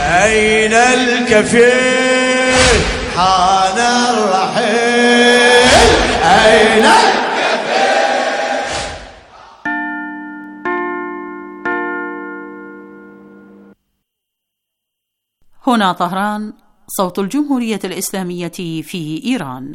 أين الكفيل حان الرحيل أين الكفيل. هنا طهران، صوت الجمهورية الإسلامية في إيران.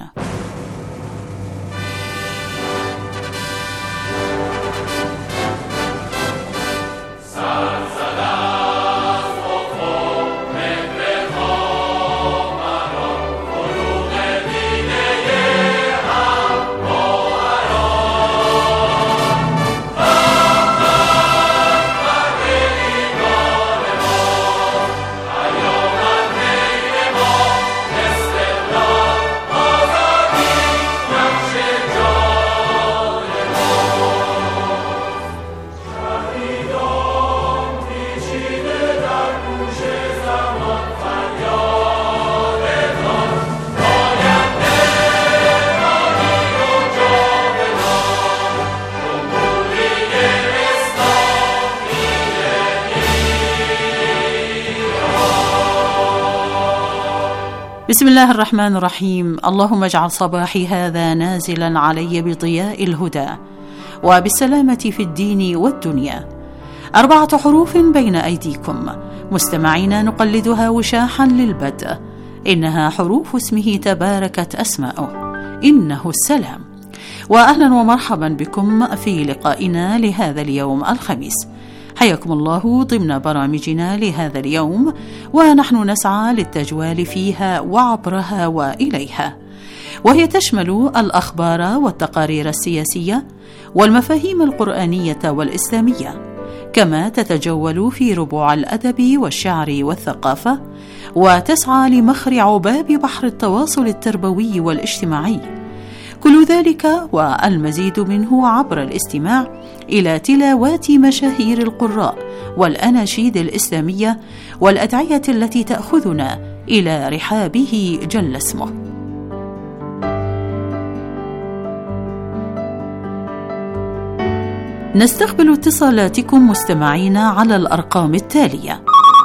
بسم الله الرحمن الرحيم. اللهم اجعل صباحي هذا نازلا علي بضياء الهدى وبالسلامة في الدين والدنيا. 4 حروف بين أيديكم مستمعين نقلدها وشاحا للبدء. إنها حروف اسمه تباركت أسماؤه، إنه السلام. وأهلا ومرحبا بكم في لقائنا لهذا اليوم الخميس. حياكم الله ضمن برامجنا لهذا اليوم، ونحن نسعى للتجوال فيها وعبرها وإليها، وهي تشمل الأخبار والتقارير السياسية والمفاهيم القرآنية والإسلامية، كما تتجول في ربوع الأدب والشعر والثقافة، وتسعى لمخرع باب بحر التواصل التربوي والاجتماعي. كل ذلك والمزيد منه عبر الاستماع إلى تلاوات مشاهير القراء والأناشيد الإسلامية والأدعية التي تأخذنا إلى رحابه جل اسمه. نستقبل اتصالاتكم مستمعينا على الأرقام التالية: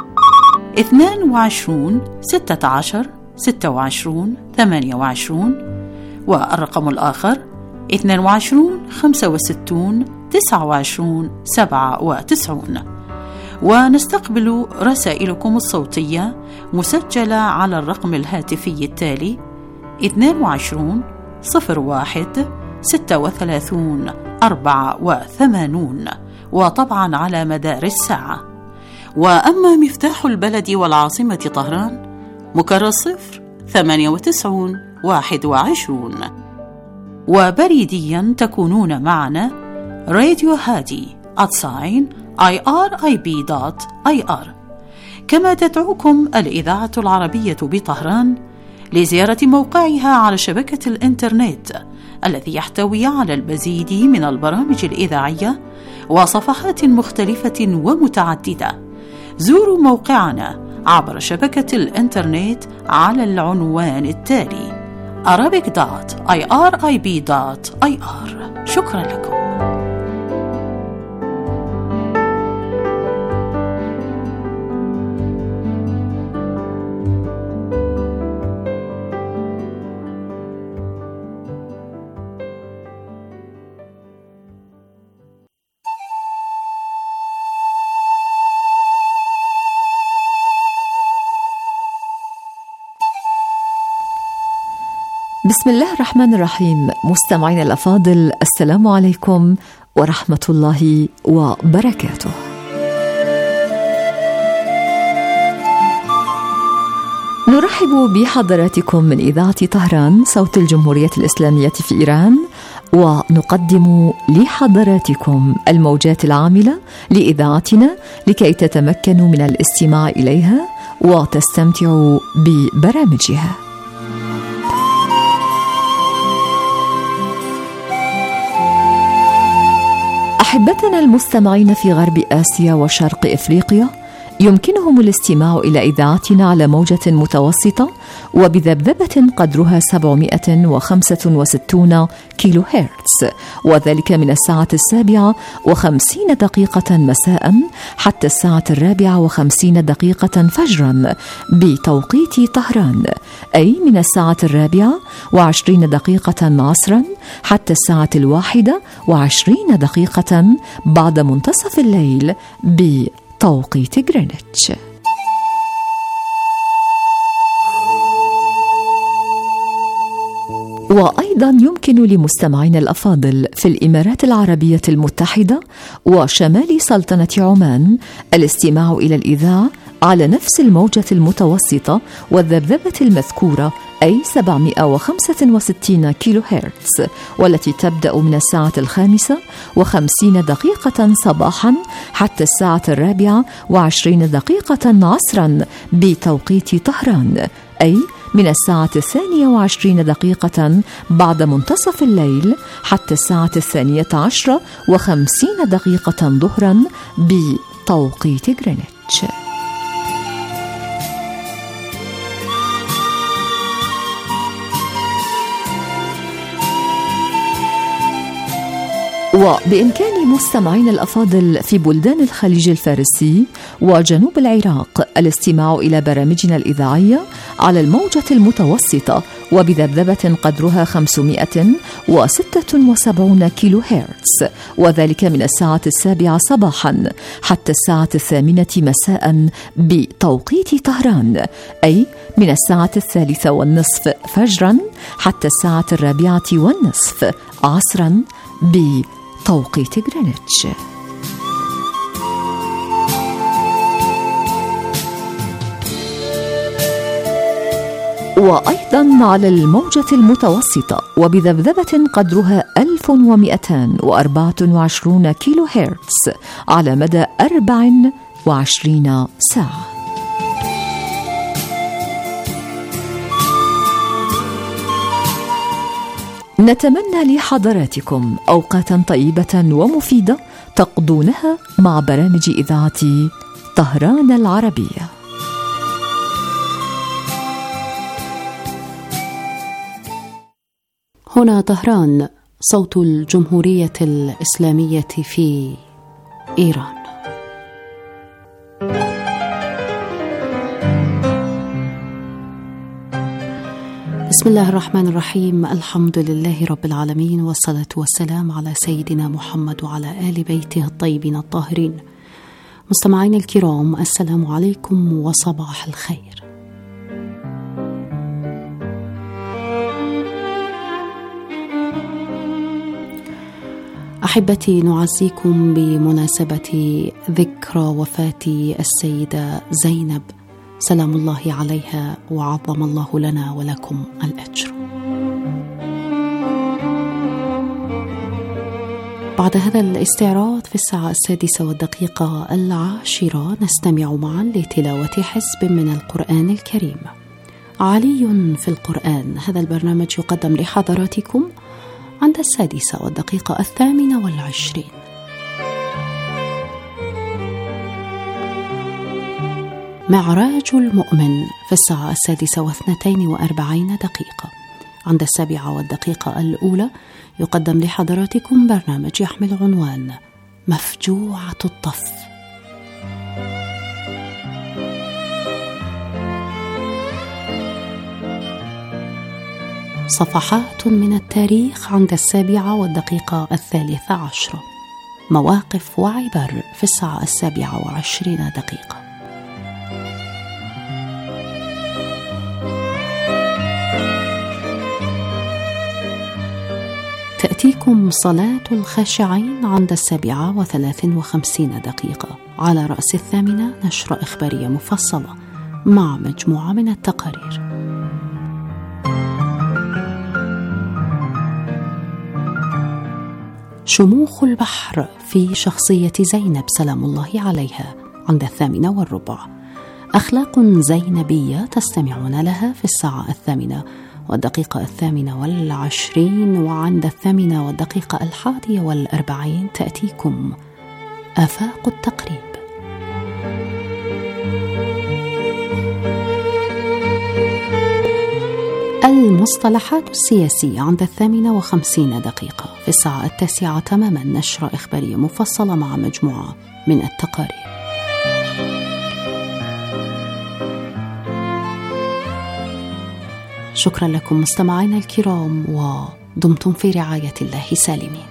22 16 26 28، والرقم الآخر 22 65 29 97. ونستقبل رسائلكم الصوتية مسجلة على الرقم الهاتفي التالي 22 01 36 84، وطبعا على مدار الساعة. وأما مفتاح البلد والعاصمة طهران مكرر 098 21. وبريديا تكونون معنا راديو هادي @irib.ir. كما تدعوكم الإذاعة العربية بطهران لزيارة موقعها على شبكة الإنترنت الذي يحتوي على المزيد من البرامج الإذاعية وصفحات مختلفة ومتعددة. زوروا موقعنا عبر شبكة الإنترنت على العنوان التالي arabic.irib.ir. شكرا لكم. بسم الله الرحمن الرحيم. مستمعين الأفاضل، السلام عليكم ورحمة الله وبركاته. نرحب بحضراتكم من إذاعة طهران صوت الجمهورية الإسلامية في إيران، ونقدم لحضراتكم الموجات العاملة لإذاعتنا لكي تتمكنوا من الاستماع إليها وتستمتعوا ببرامجها. أحبتنا المستمعين في غرب آسيا وشرق إفريقيا، يمكنهم الاستماع إلى إذاعتنا على موجة متوسطة وبذبذبة قدرها 765 كيلو هرتز، وذلك من الساعة 7:50 مساء حتى الساعة 4:50 فجرا بتوقيت طهران، أي من الساعة 4:20 عصرا حتى الساعة 1:20 بعد منتصف الليل بتوقيت غرينتش. وأيضا يمكن لمستمعينا الأفاضل في الإمارات العربية المتحدة وشمال سلطنة عمان الاستماع إلى الإذاعة على نفس الموجة المتوسطة والذبذبة المذكورة، أي 765 كيلو هرتز، والتي تبدأ من الساعة 5:50 صباحا حتى الساعة 4:20 عصرا بتوقيت طهران، أي من الساعة 22:20 بعد منتصف الليل حتى الساعة 12:50 ظهرا بتوقيت غرينتش. وبإمكان مستمعين الأفاضل في بلدان الخليج الفارسي وجنوب العراق الاستماع إلى برامجنا الإذاعية على الموجة المتوسطة وبذبذبة قدرها 576 كيلو هرتز، وذلك من الساعة 7 صباحا حتى الساعة 8 مساء بتوقيت طهران، أي من الساعة 3:30 فجرا حتى الساعة 4:30 عصرا بتوقيت غرينتش. وأيضا على الموجة المتوسطة وبذبذبة قدرها 1224 كيلو هرتز على مدى 24 ساعة. نتمنى لحضراتكم أوقاتا طيبة ومفيدة تقضونها مع برامج إذاعة طهران العربية. هنا طهران، صوت الجمهورية الإسلامية في إيران. بسم الله الرحمن الرحيم، الحمد لله رب العالمين، والصلاة والسلام على سيدنا محمد وعلى آل بيته الطيبين الطاهرين. مستمعين الكرام، السلام عليكم وصباح الخير. أحبتي، نعزيكم بمناسبة ذكرى وفاة السيدة زينب سلام الله عليها، وعظم الله لنا ولكم الأجر. بعد هذا الاستعراض في الساعة 6:10 نستمع معا لتلاوة حزب من القرآن الكريم. علي في القرآن، هذا البرنامج يقدم لحضراتكم عند 6:28. معراج المؤمن في الساعة 6:42. عند 7:01 يقدم لحضراتكم برنامج يحمل عنوان مفجوعة الطف. صفحات من التاريخ عند 7:13. مواقف وعبر في الساعة 7:20. تأتيكم صلاة الخاشعين عند 7:53. على رأس 8 نشرة إخبارية مفصلة مع مجموعة من التقارير. شموخ البحر في شخصية زينب سلام الله عليها عند 8:15. أخلاق زينبية تستمعون لها في الساعة 8:28. وعند 8:41 تأتيكم آفاق التقريب. مصطلحات السياسية عند 58:50 في الساعة 9 تماما، نشرة إخبارية مفصلة مع مجموعة من التقارير. شكرا لكم مستمعينا الكرام، ودمتم في رعاية الله سالمين.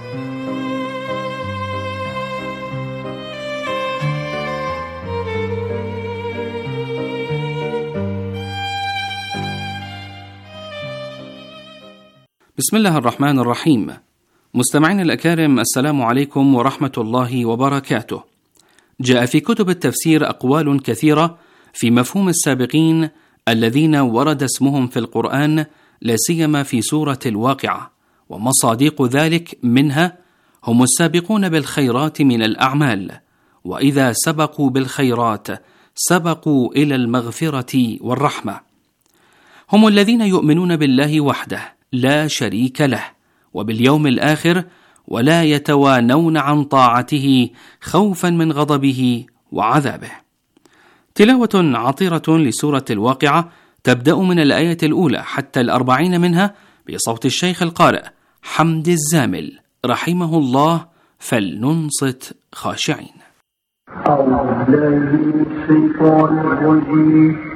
بسم الله الرحمن الرحيم. مستمعين الأكارم، السلام عليكم ورحمة الله وبركاته. جاء في كتب التفسير أقوال كثيرة في مفهوم السابقين الذين ورد اسمهم في القرآن، لا سيما في سورة الواقعة، ومصادق ذلك منها هم السابقون بالخيرات من الأعمال، وإذا سبقوا بالخيرات سبقوا إلى المغفرة والرحمة. هم الذين يؤمنون بالله وحده لا شريك له وباليوم الآخر، ولا يتوانون عن طاعته خوفا من غضبه وعذابه. تلاوة عطرة لسورة الواقعة تبدأ من الآية الأولى حتى 40 منها بصوت الشيخ القارئ حمد الزامل رحمه الله، فلننصت خاشعين. أعوذ بالله من الشيطان الرجيم.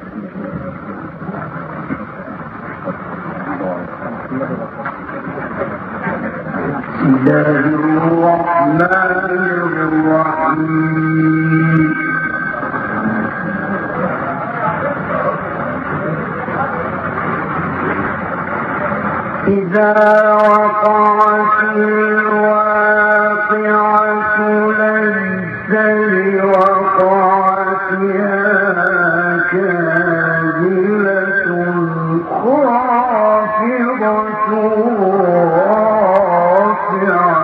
بسم الله الرحمن الرحيم. إذا وقعت الواقعة ليس لوقعتها كاذبة خافضة رافعة.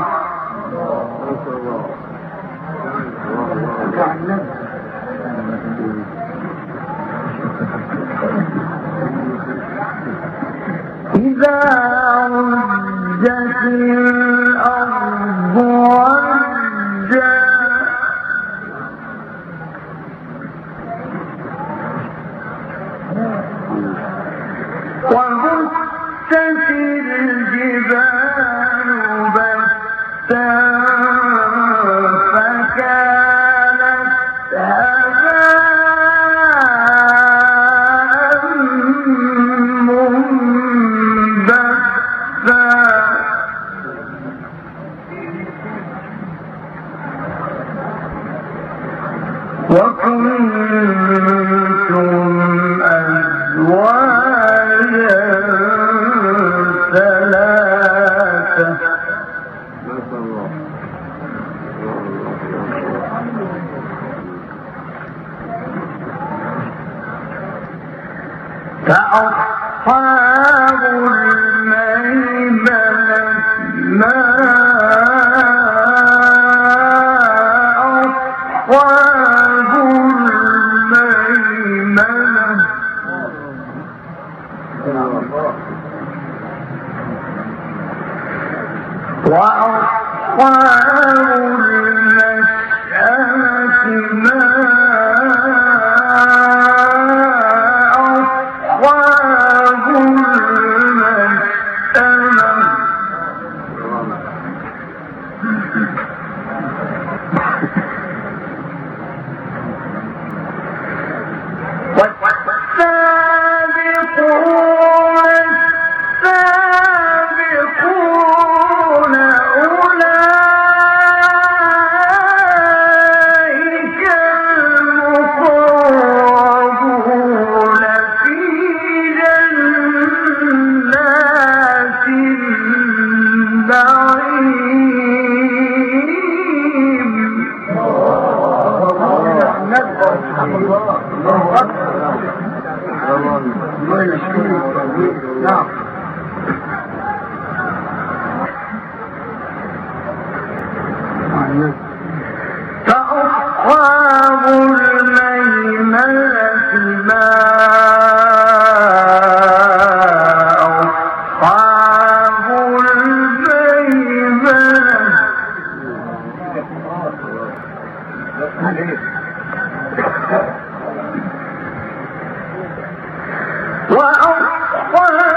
إذا رجت الأرض رجا وبست الجبال بسا فكانت هباء منبثا. وكنتم أزواجا ثلاثة. فأصحاب الميمنة ما أصحاب الميمنة. وأصحاب المشأمة ما أصحاب المشأمة. والسابقون السابقون أولئك المقربون في جنات النعيم. فأصحاب الميمنة ما أصحاب الميمنة. وأصحاب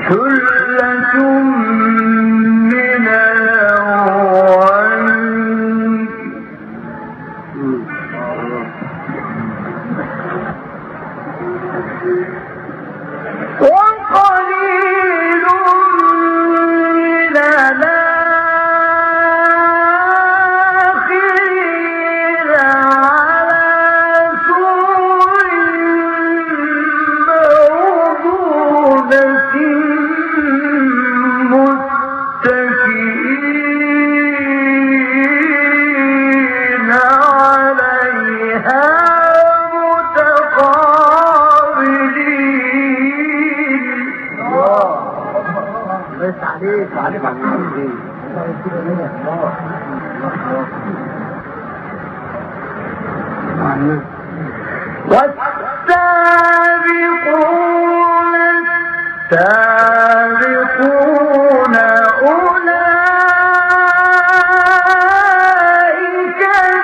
والسابقون أولئك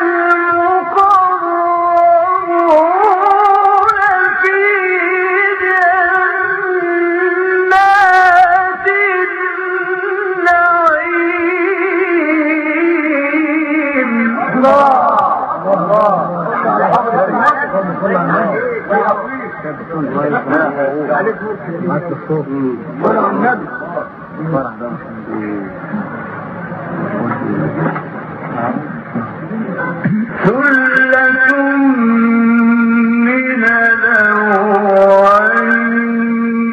المقربون في جنات النعيم. ثلة من الأولين.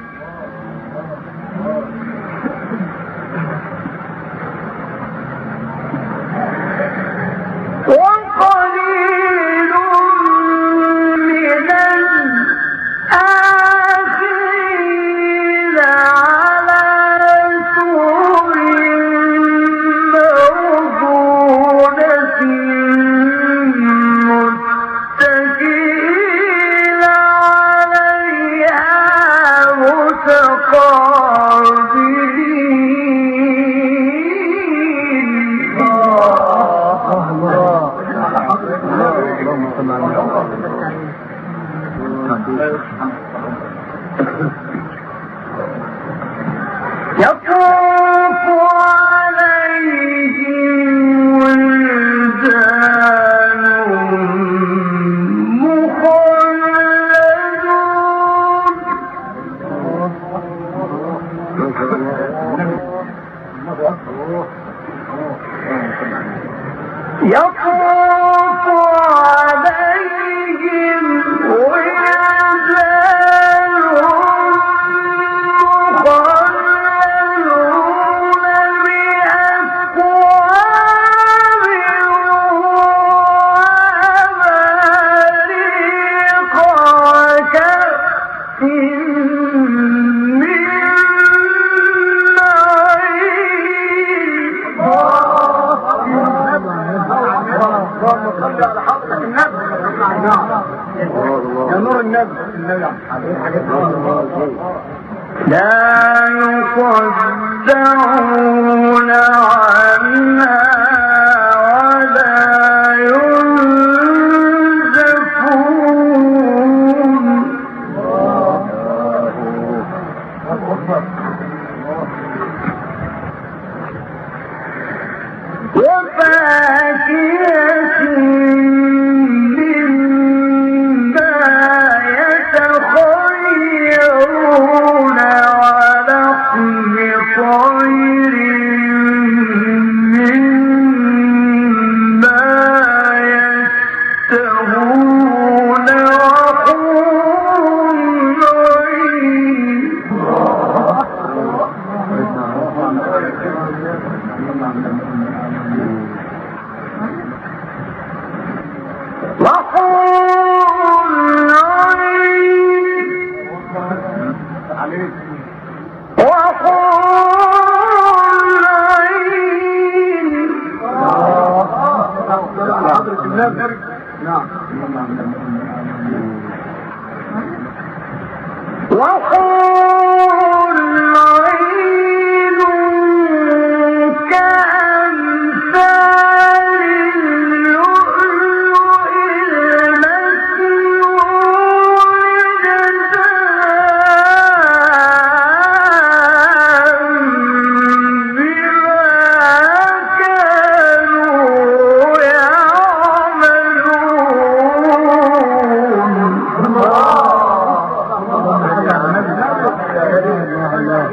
وقليل من الآخرين على سرر موضونة متكئين عليها متقابلين. يطوف عليهم ولدان مخلدون. يطوف عليهم ولدان مخلدون بأكواب وأباريق وكأس من معين. اللهم صل على حضرة النبي يا نور النبي. لا يصدعون عنها ولا ينزفون. وفاكهة مما يتخيرون ولحم طير مما يشتهون وحور عين. وحور عين كأمثال اللؤلؤ المكنون جزاء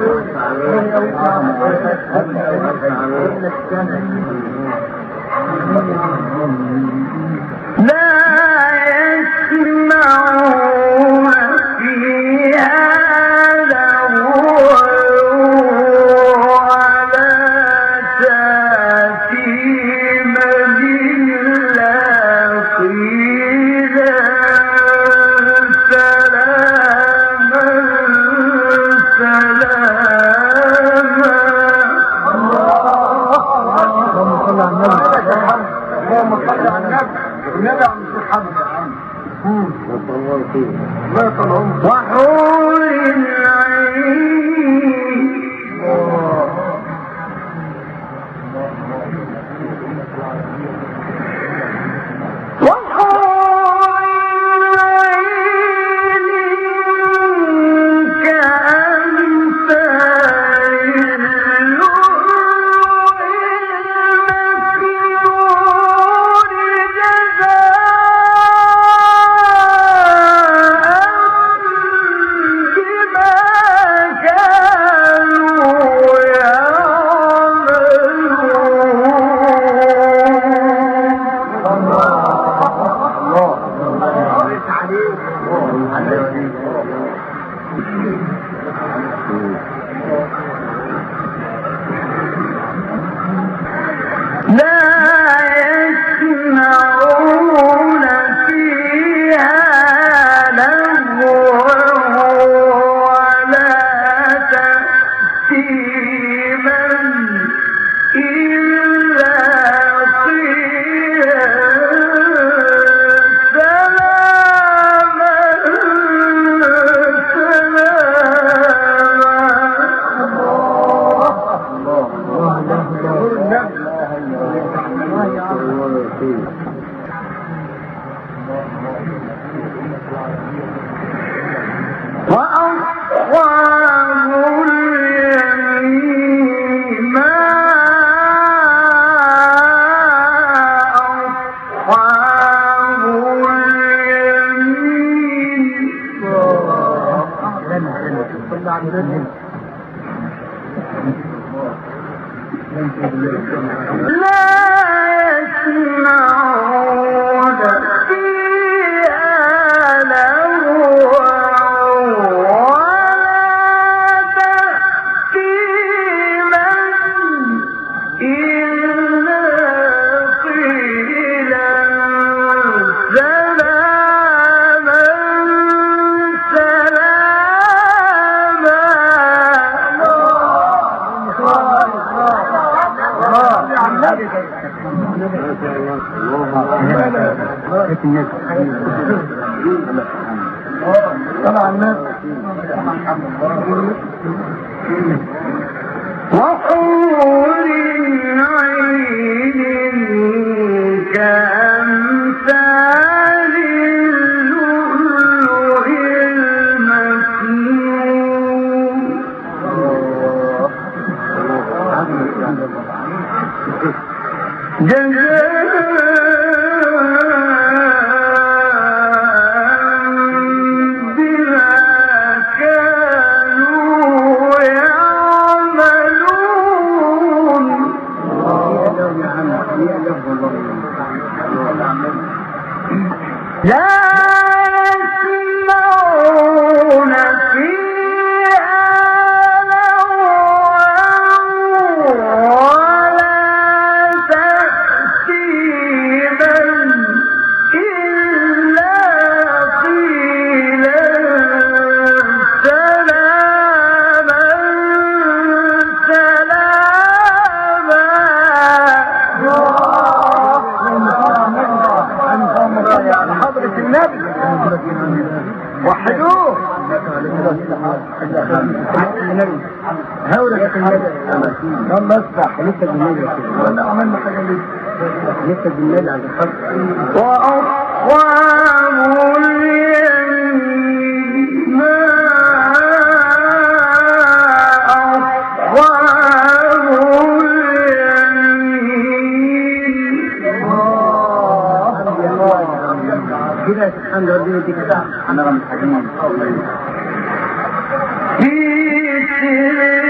في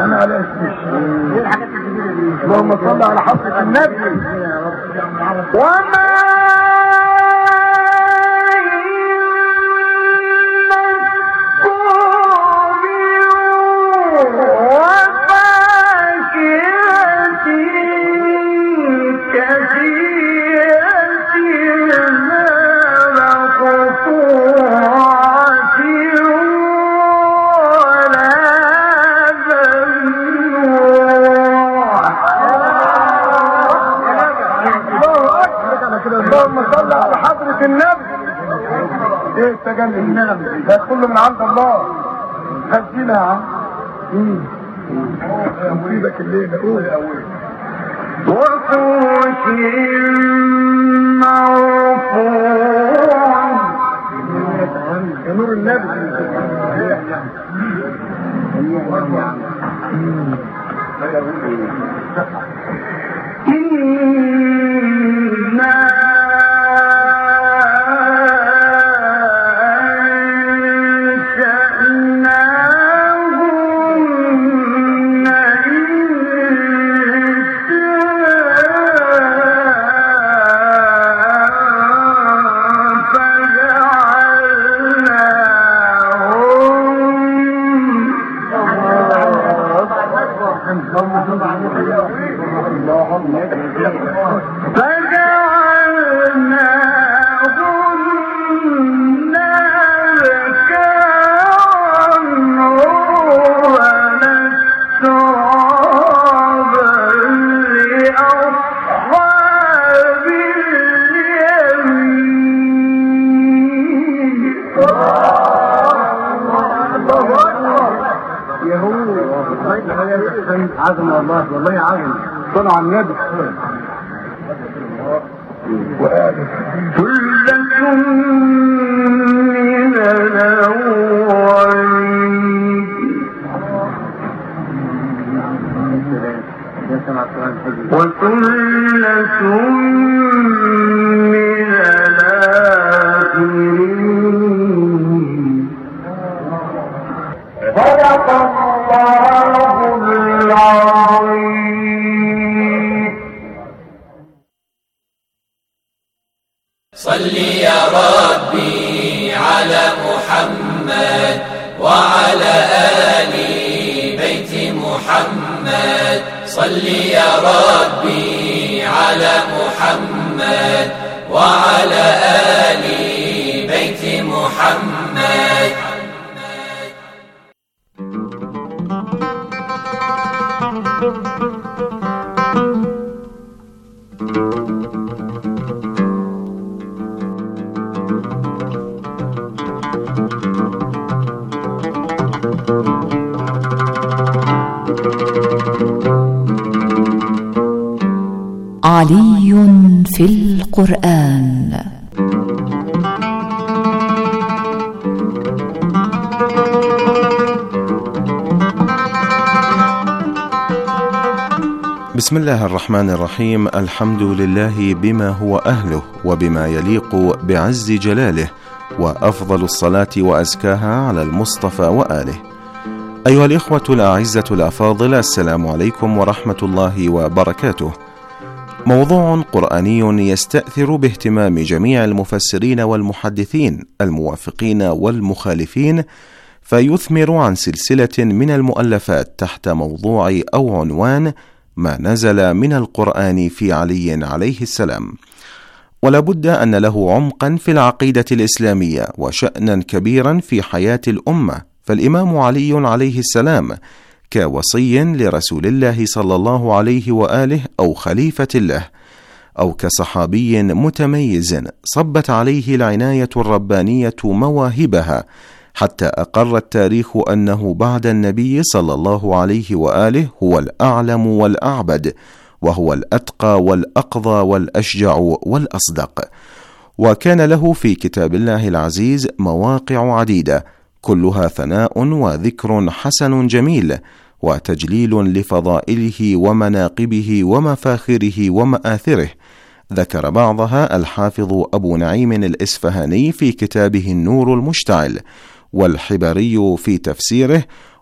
انا على اسمش. اللهم صل على حضرة النبي. وما ده كله من عند الله. خدينا يا عم. نصيبك الليله. قول وفوش مرفوع يا نور النبي. عظم والله والله عظم. صلوا على النبي. ثلة من الأولين وثلة من الآخرين. صدق الله العظيم. صل يا ربي على محمد وعلى آل بيت محمد. صل يا ربي على محمد وعلى آل بيت محمد. علي في القرآن. بسم الله الرحمن الرحيم. الحمد لله بما هو أهله وبما يليق بعز جلاله، وأفضل الصلاة وأزكاها على المصطفى وآله. أيها الإخوة الأعزة الأفاضل، السلام عليكم ورحمة الله وبركاته. موضوع قرآني يستأثر باهتمام جميع المفسرين والمحدثين الموافقين والمخالفين، فيثمر عن سلسلة من المؤلفات تحت موضوع أو عنوان ما نزل من القرآن في علي عليه السلام. ولا بد أن له عمقا في العقيدة الإسلامية وشأنا كبيرا في حياة الأمة، فالإمام علي عليه السلام كوصي لرسول الله صلى الله عليه وآله أو خليفة الله، أو كصحابي متميز صبت عليه العناية الربانية مواهبها، حتى أقر التاريخ أنه بعد النبي صلى الله عليه وآله هو الأعلم والأعبد، وهو الأتقى والأقضى والأشجع والأصدق. وكان له في كتاب الله العزيز مواقع عديدة، كلها ثناء وذكر حسن جميل وتجليل لفضائله ومناقبه ومفاخره ومآثره. ذكر بعضها الحافظ أبو نعيم الإسفهاني في كتابه النور المشتعل، والحبري في تفسيره،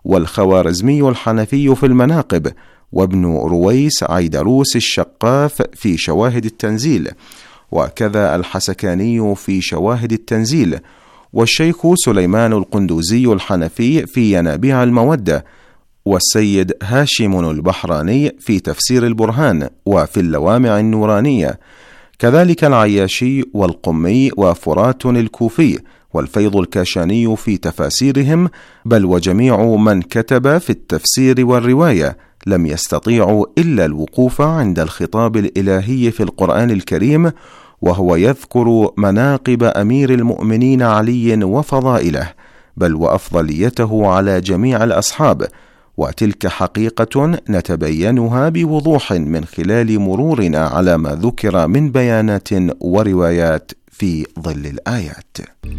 والخوارزمي الحنفي في المناقب، وابن رويس عيدروس الشقاف في شواهد التنزيل، وكذا الحسكاني في شواهد التنزيل، والشيخ سليمان القندوزي الحنفي في ينابيع المودة، والسيد هاشم البحراني في تفسير البرهان وفي اللوامع النورانية، كذلك العياشي والقمي وفرات الكوفي والفيض الكاشاني في تفاسيرهم، بل وجميع من كتب في التفسير والرواية لم يستطيعوا إلا الوقوف عند الخطاب الإلهي في القرآن الكريم، وهو يذكر مناقب أمير المؤمنين علي وفضائله، بل وأفضليته على جميع الأصحاب، وتلك حقيقة نتبينها بوضوح من خلال مرورنا على ما ذكر من بيانات وروايات في ظل الآيات.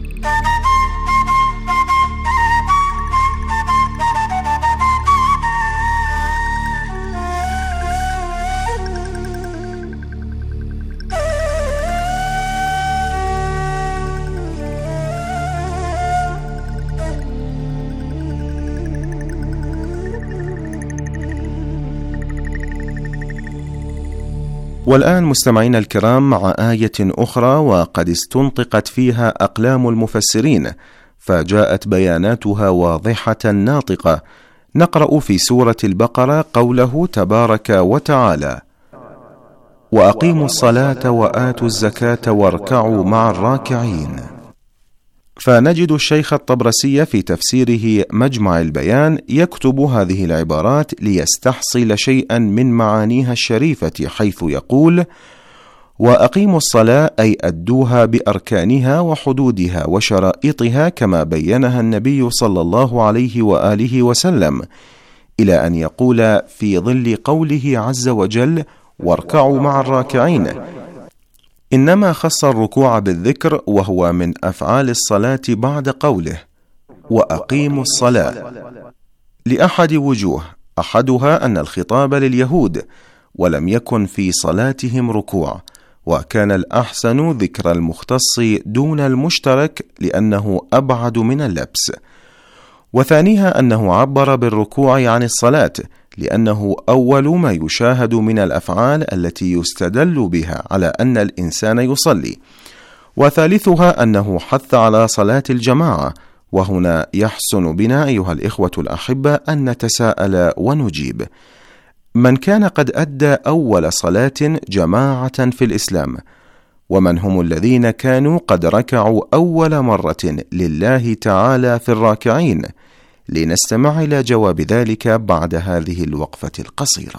والآن مستمعين الكرام مع آية أخرى وقد استنطقت فيها أقلام المفسرين، فجاءت بياناتها واضحة ناطقة. نقرأ في سورة البقرة قوله تبارك وتعالى: وأقيموا الصلاة وآتوا الزكاة واركعوا مع الراكعين. فنجد الشيخ الطبرسي في تفسيره مجمع البيان يكتب هذه العبارات ليستحصل شيئا من معانيها الشريفة، حيث يقول: وأقيموا الصلاة أي أدوها بأركانها وحدودها وشرائطها كما بينها النبي صلى الله عليه وآله وسلم، إلى أن يقول في ظل قوله عز وجل: واركعوا مع الراكعين. إنما خص الركوع بالذكر، وهو من أفعال الصلاة بعد قوله وأقيموا الصلاة، لأحد وجوه، أحدها أن الخطاب لليهود ولم يكن في صلاتهم ركوع، وكان الأحسن ذكر المختص دون المشترك لأنه أبعد من اللبس، وثانيها أنه عبر بالركوع عن الصلاة لأنه أول ما يشاهد من الأفعال التي يستدل بها على أن الإنسان يصلي، وثالثها أنه حث على صلاة الجماعة. وهنا يحسن بنا أيها الإخوة الأحبة أن نتساءل ونجيب: من كان قد أدى أول صلاة جماعة في الإسلام؟ ومن هم الذين كانوا قد ركعوا أول مرة لله تعالى في الراكعين؟ لنستمع إلى جواب ذلك بعد هذه الوقفة القصيرة.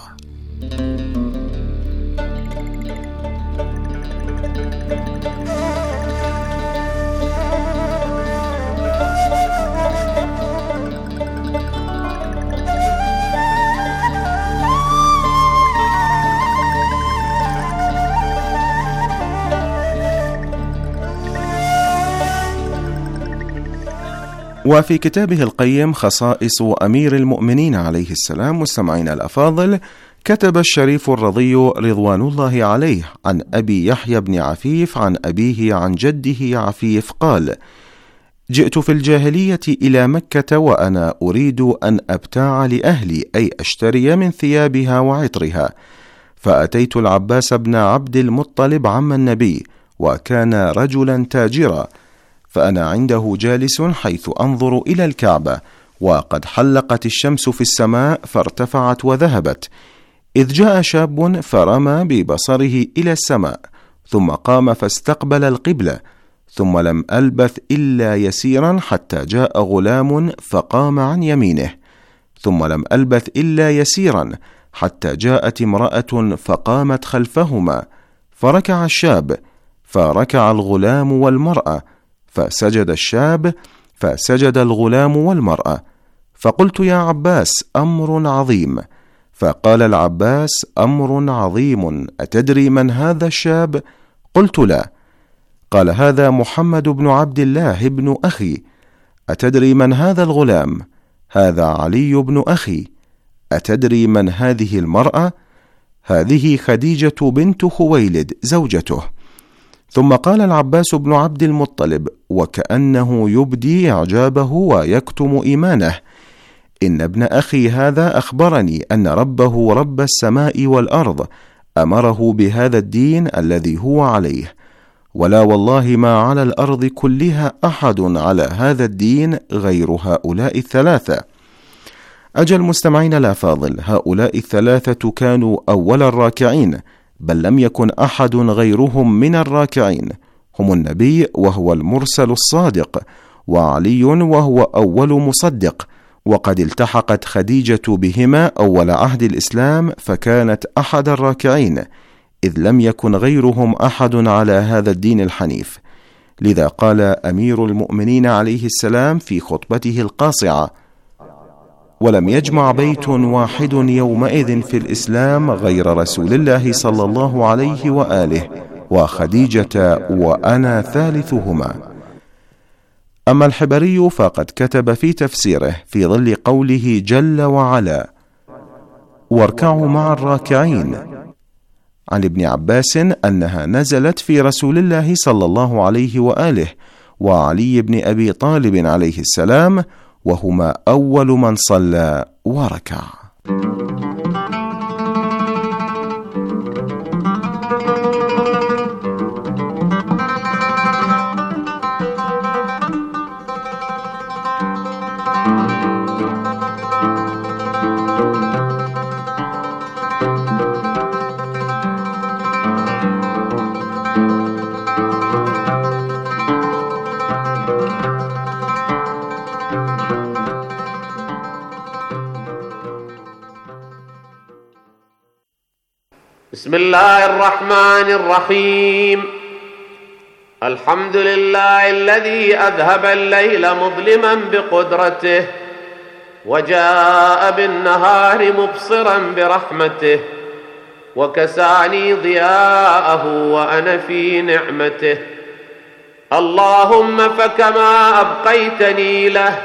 وفي كتابه القيم خصائص أمير المؤمنين عليه السلام، مستمعين الأفاضل، كتب الشريف الرضي رضوان الله عليه عن أبي يحيى بن عفيف عن أبيه عن جده عفيف قال: جئت في الجاهلية إلى مكة وأنا أريد أن أبتاع لأهلي، أي أشتري من ثيابها وعطرها، فأتيت العباس بن عبد المطلب عم النبي، وكان رجلا تاجرا، فأنا عنده جالس حيث أنظر إلى الكعبة، وقد حلقت الشمس في السماء فارتفعت وذهبت، إذ جاء شاب فرمى ببصره إلى السماء، ثم قام فاستقبل القبلة، ثم لم ألبث إلا يسيرا حتى جاء غلام فقام عن يمينه، ثم لم ألبث إلا يسيرا حتى جاءت امرأة فقامت خلفهما، فركع الشاب، فركع الغلام والمرأة، فسجد الشاب، فسجد الغلام والمرأة، فقلت: يا عباس، أمر عظيم. فقال العباس: أمر عظيم، أتدري من هذا الشاب؟ قلت: لا. قال: هذا محمد بن عبد الله بن أخي. أتدري من هذا الغلام؟ هذا علي بن أخي. أتدري من هذه المرأة؟ هذه خديجة بنت خويلد زوجته. ثم قال العباس بن عبد المطلب وكأنه يبدي إعجابه ويكتم إيمانه: إن ابن أخي هذا أخبرني أن ربه رب السماء والأرض أمره بهذا الدين الذي هو عليه، ولا والله ما على الأرض كلها أحد على هذا الدين غير هؤلاء الثلاثة. أجل مستمعين الأفاضل، هؤلاء الثلاثة كانوا أول الراكعين، بل لم يكن أحد غيرهم من الراكعين. هم النبي وهو المرسل الصادق، وعلي وهو أول مصدق، وقد التحقت خديجة بهما أول عهد الإسلام فكانت أحد الراكعين، إذ لم يكن غيرهم أحد على هذا الدين الحنيف. لذا قال أمير المؤمنين عليه السلام في خطبته القاصعة: ولم يجمع بيت واحد يومئذ في الإسلام غير رسول الله صلى الله عليه وآله وخديجة وأنا ثالثهما. أما الحبري فقد كتب في تفسيره في ظل قوله جل وعلا: واركعوا مع الراكعين، عن ابن عباس أنها نزلت في رسول الله صلى الله عليه وآله وعلي بن أبي طالب عليه السلام، وهما أول من صلى وركع. بسم الله الرحمن الرحيم. الحمد لله الذي أذهب الليل مظلما بقدرته وجاء بالنهار مبصرا برحمته، وكساني ضياءه وأنا في نعمته. اللهم فكما أبقيتني له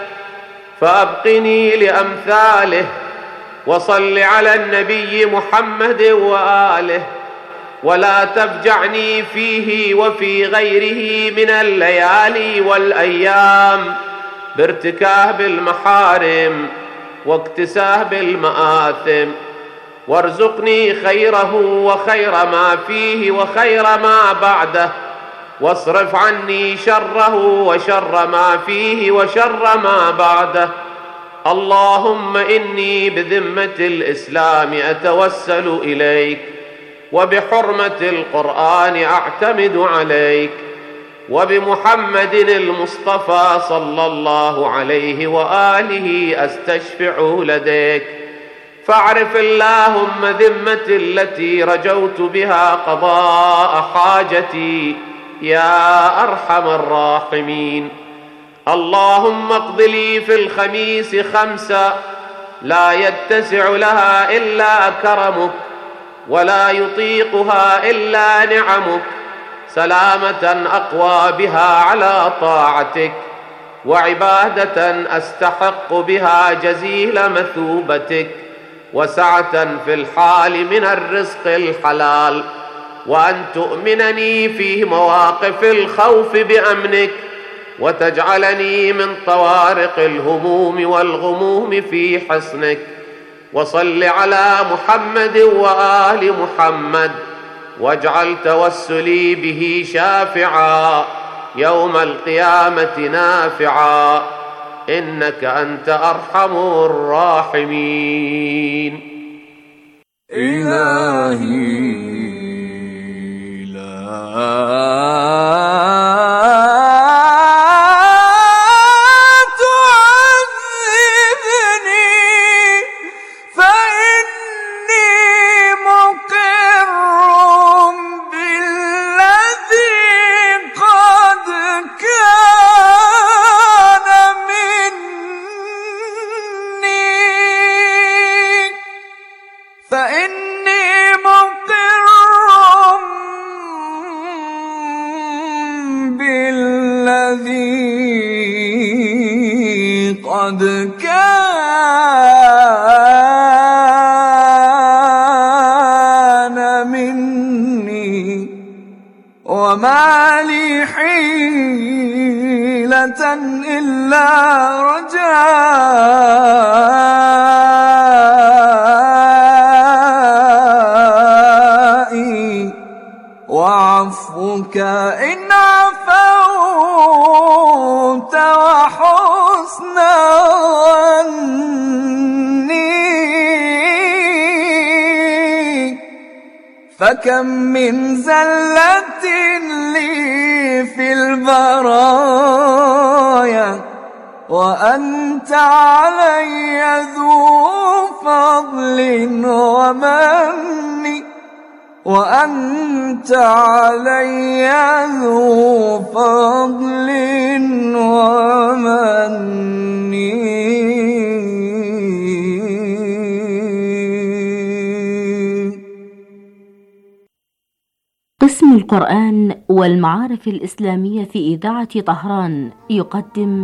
فأبقني لأمثاله، وصل على النبي محمد وآله، ولا تفجعني فيه وفي غيره من الليالي والأيام بارتكاب المحارم واكتساب المآثم، وارزقني خيره وخير ما فيه وخير ما بعده، واصرف عني شره وشر ما فيه وشر ما بعده. اللهم إني بذمة الإسلام أتوسل إليك، وبحرمة القرآن أعتمد عليك، وبمحمد المصطفى صلى الله عليه وآله أستشفع لديك. فاعرف اللهم ذمتي التي رجوت بها قضاء حاجتي يا أرحم الراحمين. اللهم اقض لي في الخميس 5 لا يتسع لها إلا كرمك، ولا يطيقها إلا نعمك، سلامة أقوى بها على طاعتك، وعبادة أستحق بها جزيل مثوبتك، وسعة في الحال من الرزق الحلال، وأن تؤمنني في مواقف الخوف بأمنك، وتجعلني من طوارق الهموم والغموم في حصنك. وصل على محمد وآل محمد، واجعل توسلي به شافعا يوم القيامة نافعا، إنك أنت أرحم الراحمين. إلهي لا قد كان مني، وما لي حيلة إلا رجاء عنك إن عفوت وحسن ظني، فكم من زلة لي في البرايا وأنت علي ذو فضل ومن، وأنت علي ذو فضل ومن. قسم القرآن والمعارف الإسلامية في إذاعة طهران يقدم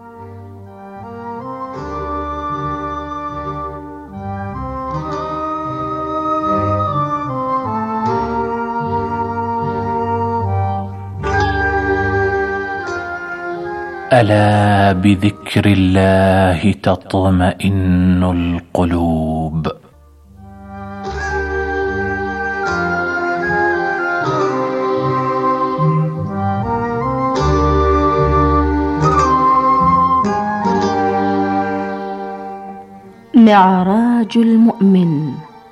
ألا بذكر الله تطمئن القلوب. معراج المؤمن.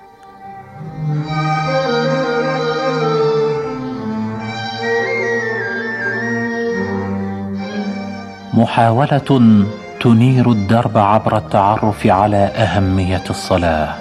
محاولة تنير الدرب عبر التعرف على أهمية الصلاة.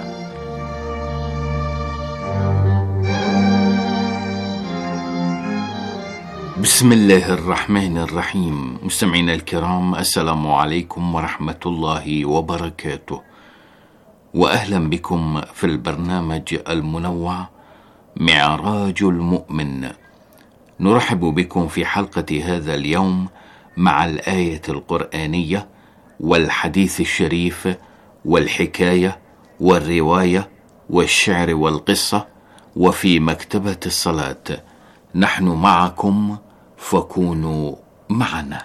بسم الله الرحمن الرحيم. مستمعينا الكرام، السلام عليكم ورحمة الله وبركاته، وأهلا بكم في البرنامج المنوع معراج المؤمن. نرحب بكم في حلقة هذا اليوم مع الآية القرآنية والحديث الشريف والحكاية والرواية والشعر والقصة، وفي مكتبة الصلاة. نحن معكم فكونوا معنا.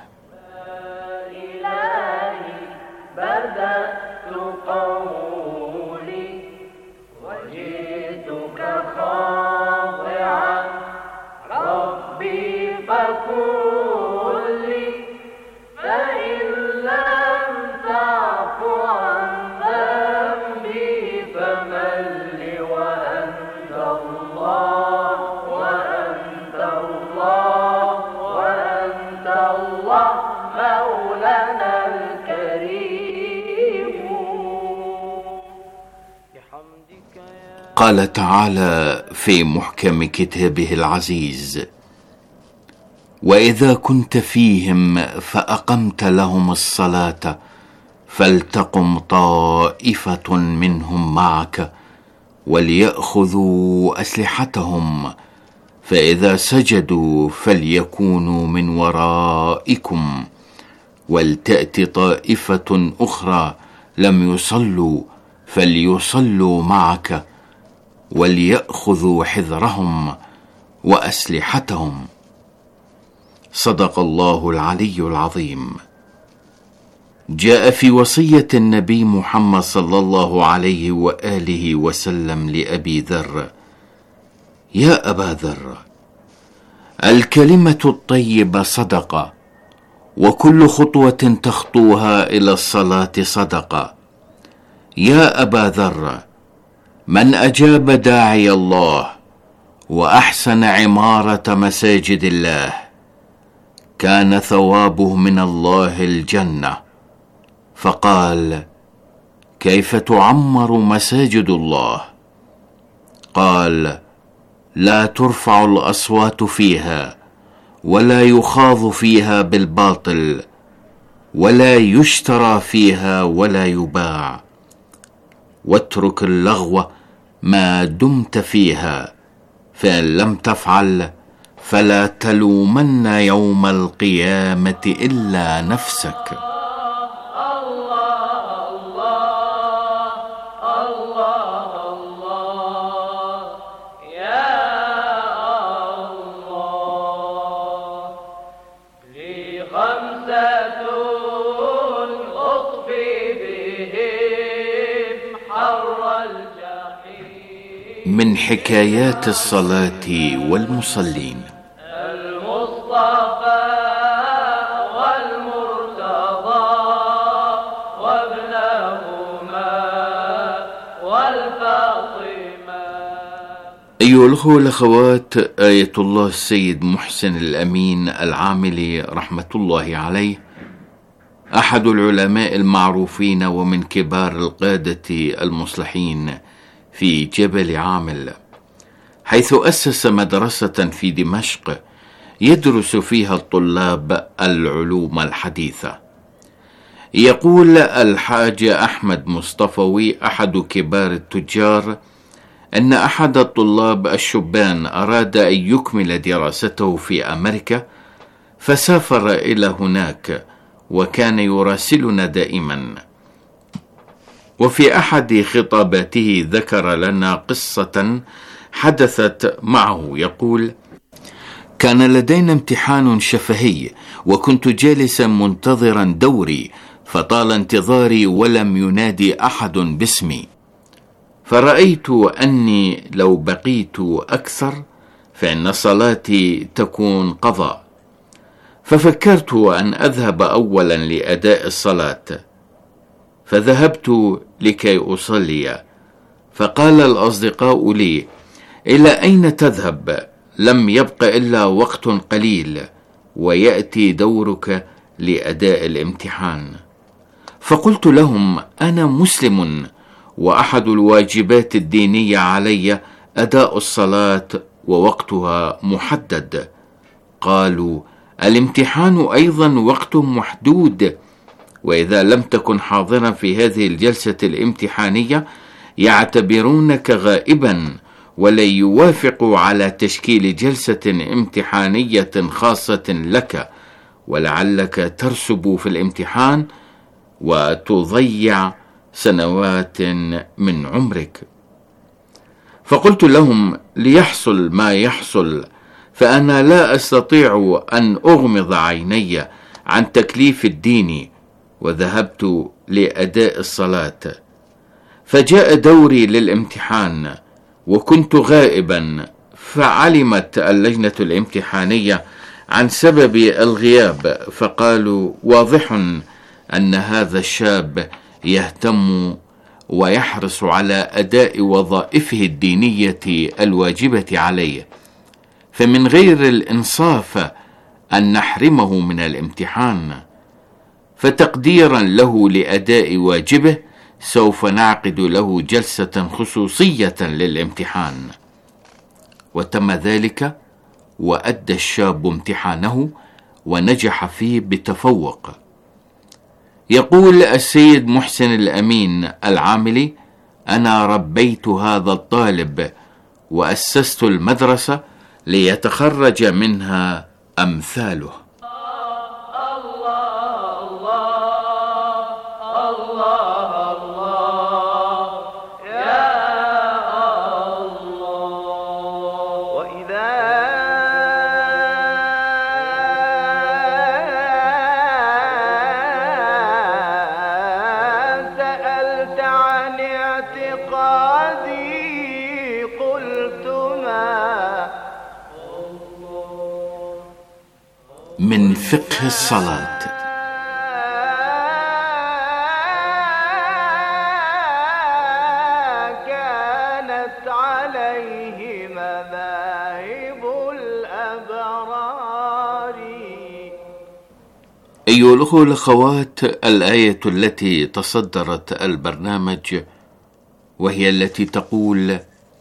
قال تعالى في محكم كتابه العزيز: وإذا كنت فيهم فأقمت لهم الصلاة فلتقم طائفة منهم معك وليأخذوا أسلحتهم، فإذا سجدوا فليكونوا من ورائكم ولتأت طائفة أخرى لم يصلوا فليصلوا معك وليأخذوا حذرهم وأسلحتهم. صدق الله العلي العظيم. جاء في وصية النبي محمد صلى الله عليه وآله وسلم لأبي ذر: يا أبا ذر، الكلمة الطيبة صدقة، وكل خطوة تخطوها إلى الصلاة صدقة. يا أبا ذر، من أجاب داعي الله وأحسن عمارة مساجد الله كان ثوابه من الله الجنة. فقال: كيف تعمر مساجد الله؟ قال: لا ترفع الأصوات فيها، ولا يخاض فيها بالباطل، ولا يشترى فيها ولا يباع، واترك اللغو ما دمت فيها، فإن لم تفعل فلا تلومن يوم القيامة إلا نفسك. من حكايات الصلاة والمصلين. أيها الأخوة والأخوات، آية الله السيد محسن الأمين العاملي رحمة الله عليه أحد العلماء المعروفين ومن كبار القادة المصلحين في جبل عامل، حيث أسس مدرسة في دمشق يدرس فيها الطلاب العلوم الحديثة. يقول الحاج أحمد مصطفوي أحد كبار التجار أن أحد الطلاب الشبان أراد أن يكمل دراسته في أمريكا، فسافر إلى هناك وكان يراسلنا دائما. وفي أحد خطاباته ذكر لنا قصة حدثت معه. يقول: كان لدينا امتحان شفهي وكنت جالسا منتظرا دوري، فطال انتظاري ولم ينادي أحد باسمي، فرأيت أني لو بقيت أكثر فإن صلاتي تكون قضاء، ففكرت أن أذهب أولا لأداء الصلاة، فذهبت لكي أصلي، فقال الأصدقاء لي: إلى أين تذهب؟ لم يبق إلا وقت قليل ويأتي دورك لأداء الامتحان. فقلت لهم: أنا مسلم وأحد الواجبات الدينية علي أداء الصلاة ووقتها محدد. قالوا: الامتحان أيضا وقت محدود، وإذا لم تكن حاضرا في هذه الجلسة الامتحانية يعتبرونك غائبا ولن يوافقوا على تشكيل جلسة امتحانية خاصة لك، ولعلك ترسب في الامتحان وتضيع سنوات من عمرك. فقلت لهم: ليحصل ما يحصل، فأنا لا أستطيع أن أغمض عيني عن تكليف الدين، وذهبت لأداء الصلاة. فجاء دوري للامتحان وكنت غائبا، فعلمت اللجنة الامتحانية عن سبب الغياب، فقالوا: واضح أن هذا الشاب يهتم ويحرص على أداء وظائفه الدينية الواجبة عليه، فمن غير الإنصاف أن نحرمه من الامتحان، فتقديرا له لأداء واجبه سوف نعقد له جلسة خصوصية للامتحان. وتم ذلك، وأدى الشاب امتحانه ونجح فيه بتفوق. يقول السيد محسن الأمين العاملي: أنا ربيت هذا الطالب وأسست المدرسة ليتخرج منها أمثاله. من فقه الصلاة. كانت عليه مذاهب الأبرار. أيها الأخوة والأخوات، الآية التي تصدرت البرنامج وهي التي تقول: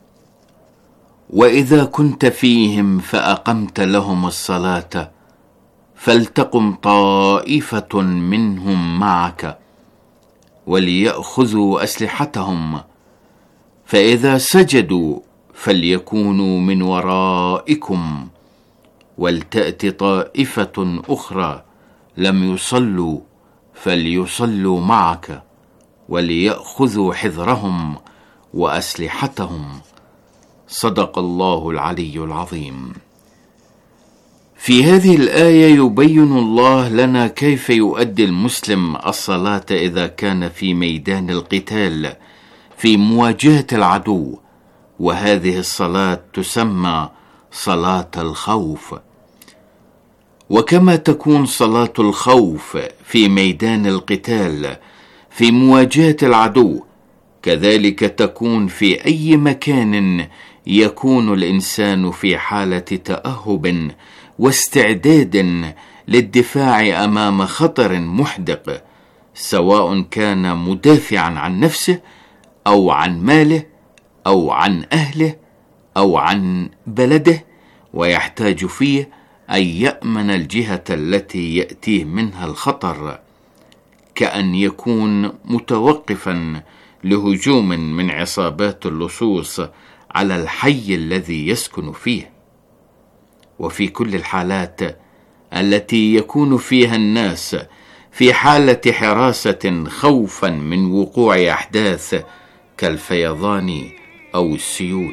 وإذا كنت فيهم فأقمت لهم الصلاة فلتقم طائفة منهم معك وليأخذوا أسلحتهم، فإذا سجدوا فليكونوا من ورائكم ولتأت طائفة أخرى لم يصلوا فليصلوا معك وليأخذوا حذرهم وأسلحتهم. صدق الله العلي العظيم. في هذه الآية يبين الله لنا كيف يؤدي المسلم الصلاة إذا كان في ميدان القتال في مواجهة العدو، وهذه الصلاة تسمى صلاة الخوف. وكما تكون صلاة الخوف في ميدان القتال في مواجهة العدو، كذلك تكون في أي مكان يكون الإنسان في حالة تأهب واستعداد للدفاع أمام خطر محدق، سواء كان مدافعا عن نفسه أو عن ماله أو عن أهله أو عن بلده، ويحتاج فيه أن يأمن الجهة التي يأتيه منها الخطر، كأن يكون متوقفا لهجوم من عصابات اللصوص على الحي الذي يسكن فيه. وفي كل الحالات التي يكون فيها الناس في حالة حراسة خوفا من وقوع أحداث كالفيضان أو السيول.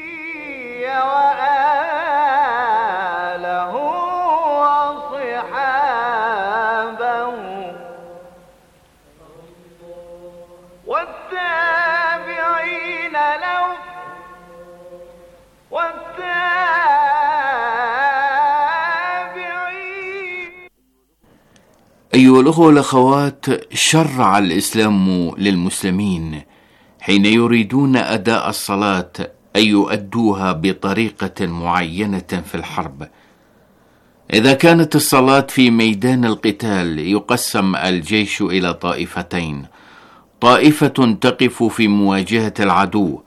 أيها الأخوة والأخوات، شرع الإسلام للمسلمين حين يريدون أداء الصلاة أن يؤدوها بطريقة معينة في الحرب. إذا كانت الصلاة في ميدان القتال يقسم الجيش إلى طائفتين، طائفة تقف في مواجهة العدو،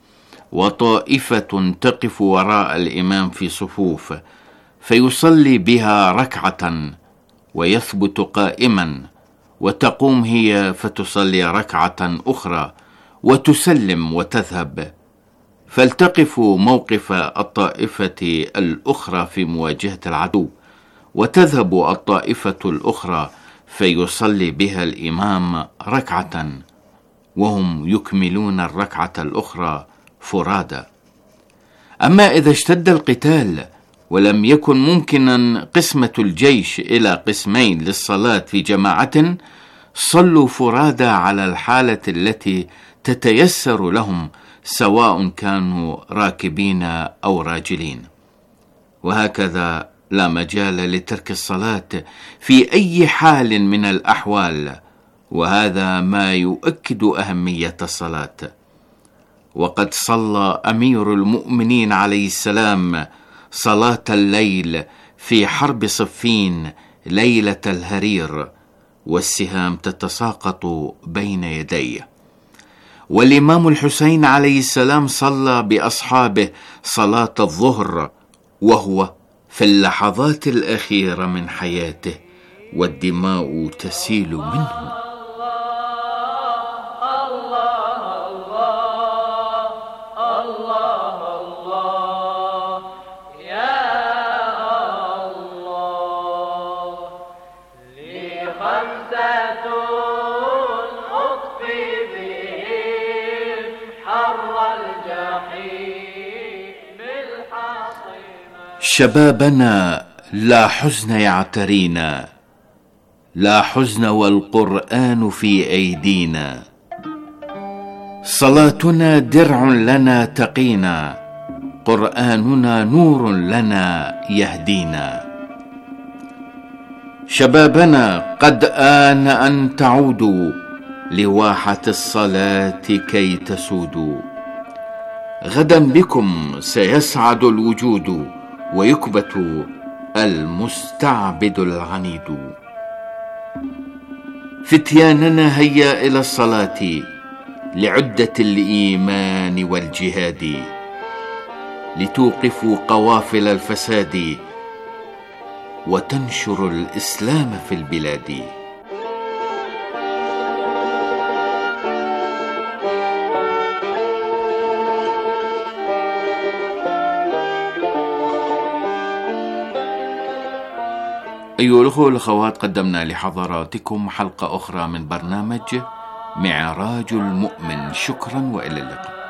وطائفة تقف وراء الإمام في صفوف، فيصلي بها ركعة ويثبت قائما، وتقوم هي فتصلي ركعة أخرى وتسلم وتذهب، فلتقف موقف الطائفة الأخرى في مواجهة العدو، وتذهب الطائفة الأخرى فيصلي بها الإمام ركعة، وهم يكملون الركعة الأخرى فرادى. أما إذا اشتد القتال ولم يكن ممكنا قسمة الجيش إلى قسمين للصلاة في جماعة، صلوا فرادى على الحالة التي تتيسر لهم، سواء كانوا راكبين أو راجلين. وهكذا لا مجال لترك الصلاة في أي حال من الأحوال، وهذا ما يؤكد أهمية الصلاة. وقد صلى أمير المؤمنين عليه السلام صلاة الليل في حرب صفين ليلة الهرير، والسهام تتساقط بين يديه. والإمام الحسين عليه السلام صلى بأصحابه صلاة الظهر وهو في اللحظات الأخيرة من حياته، والدماء تسيل منه. شبابنا لا حزن يعترينا، لا حزن والقرآن في أيدينا، صلاتنا درع لنا تقينا، قرآننا نور لنا يهدينا. شبابنا قد آن أن تعودوا لواحة الصلاة كي تسودوا، غدا بكم سيسعد الوجود، ويكبت المستعبد العنيد. فتياننا هيا إلى الصلاة لعدة الإيمان والجهاد، لتوقفوا قوافل الفساد وتنشر الإسلام في البلاد. أيها الأخوة والأخوات، قدمنا لحضراتكم حلقة أخرى من برنامج معراج المؤمن. شكرا وإلى اللقاء.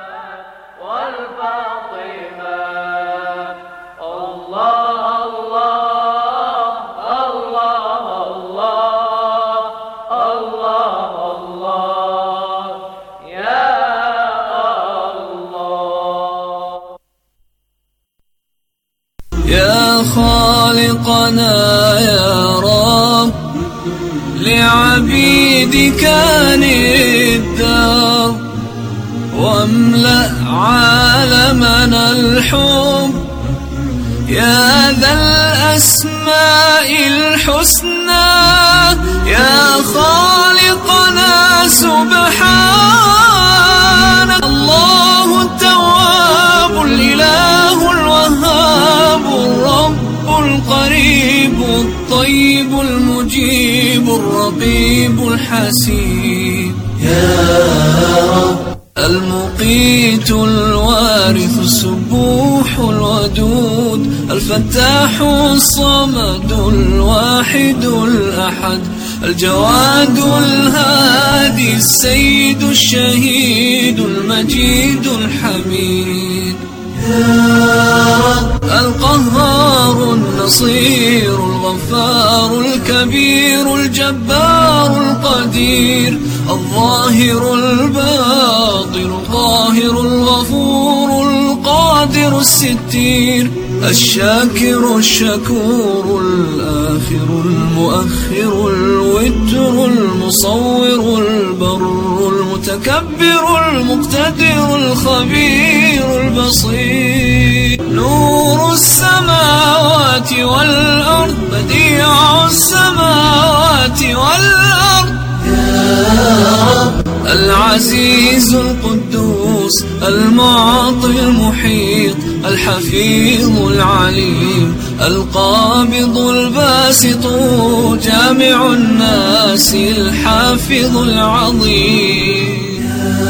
يا خالقنا يا رب، لعبيدك ندار واملأ عالمنا الحب يا ذا الأسماء الحسنى يا خالقنا سبحانك. الله التواب الإله الوهاب الرب القريب الطيب المجيب الرقيب الحسيب يا رب. المقيت الوارث السبوح الودود الفتاح الصمد الواحد الأحد الجواد الهادي السيد الشهيد المجيد الحميد القهار النصير الغفار الكبير الجبار القدير الظاهر الباطن القاهر الغفور القادر الستير الشاكر الشكور الآخر المؤخر الوتر المصور البر المتكبر المقتدر الخبير البصير نور السماوات والأرض بديع السماوات والأرض العزيز القدوس المعطي المحيط الحفيظ العليم القابض الباسط جامع الناس الحافظ العظيم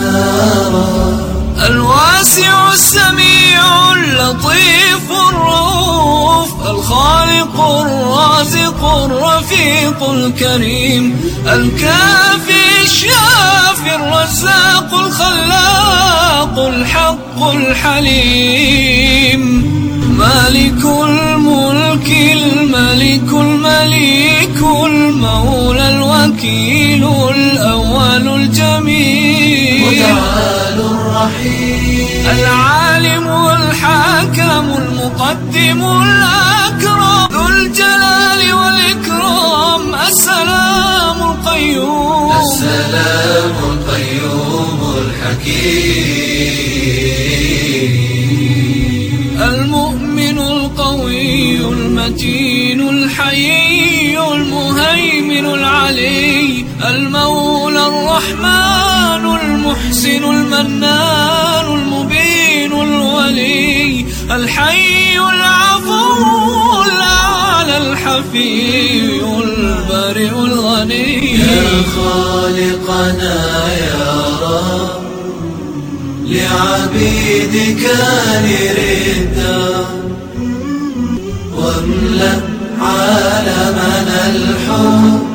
الواسع السميع اللطيف الرؤوف الخالق الرازق الرفيق الكريم الكافي الشافي الرزاق الخلاق الحق الحليم مالك الملك الملك المليك المولى الوكيل الأول الجميل متعال الرحيم العالم الحاكم المقدم الأكرم ذو الجلال والإكرام السلام القيوم السلام القيوم الحكيم المؤمن القوي المتين الحيي المهيمن العلي المولى الرحمن المحسن المنان المبين الولي الحي العفو الأعلى الحفي البارئ الغني يا خالقنا يا رب لعبيدك نردا واملأ عالمنا الحب